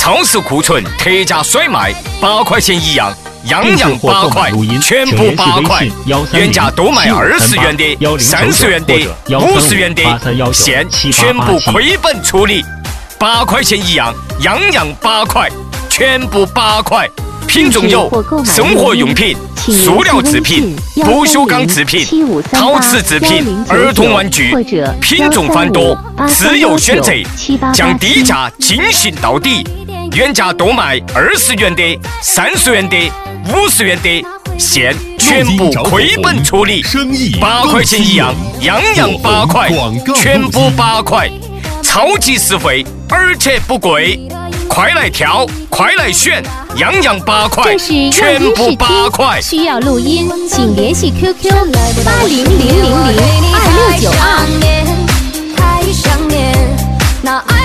超市库存特价甩卖，8块钱一样，样样8块，全部8块。原价都卖20元的、30元的、50元的，现全部亏本处理，8块钱一样，样样8块，全部8块。品种有生活用品、塑料制品、不锈钢制品、陶瓷制品、儿童玩具，品种繁多，自由选择，将低价精行到底。原价都卖20元的、30元的、50元的，现全部亏本处理，8块钱一样，样样8块，全部8块，超级实惠，而且不贵。快来挑，快来选，样样8块，全部8块。 需要录音，请联系 QQ 8000026992。 太想念，那爱